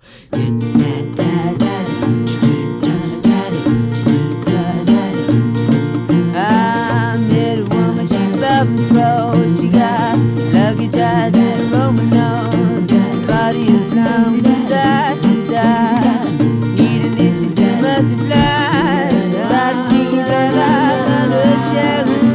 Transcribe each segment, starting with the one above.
I met a woman, she's about pro. She got luggage eyes and a Roman nose. Body is slung from side to side. Needing if she said multiply. About to take it back out under a shadow.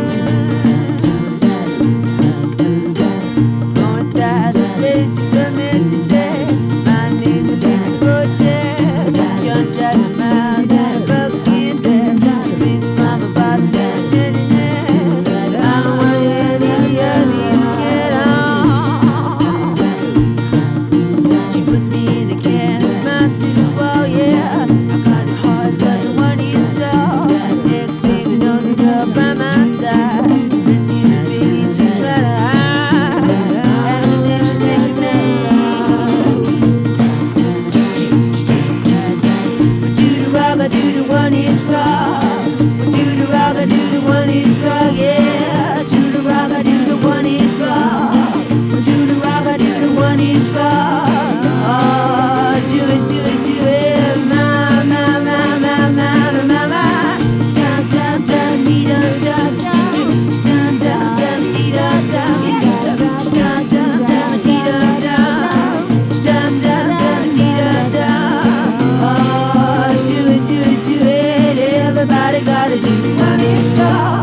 Go inside the place, it's a mess, she said. My name will be the project. Jumped out the mouth and a buckskin vest. Drinks from a bottle and a gin in it. I'm the one hand in the other, you get on. She puts me in a can and smiles to the wall, yeah. I got the heart, but the one is tall. Next thing you know, the girl by my side. Risky the biggie, she try to hide. Ask her name, she says she I do the one inch rock. Do the rock, I do the one inch rock, yeah. Do the rock, I do the one inch rock. Do the rock, I do the one inch rock. Oh, do it, do it, do it, my, my, my, my, my, my, my. Dum, dum, dum, dee, dum, dum, dum, dum, dum, dee, dum, dum, dum, dum, dum, dee, dum, dum, dum, dum, dum, dee, dum, dum. Oh, do it, everybody gotta do the one inch rock.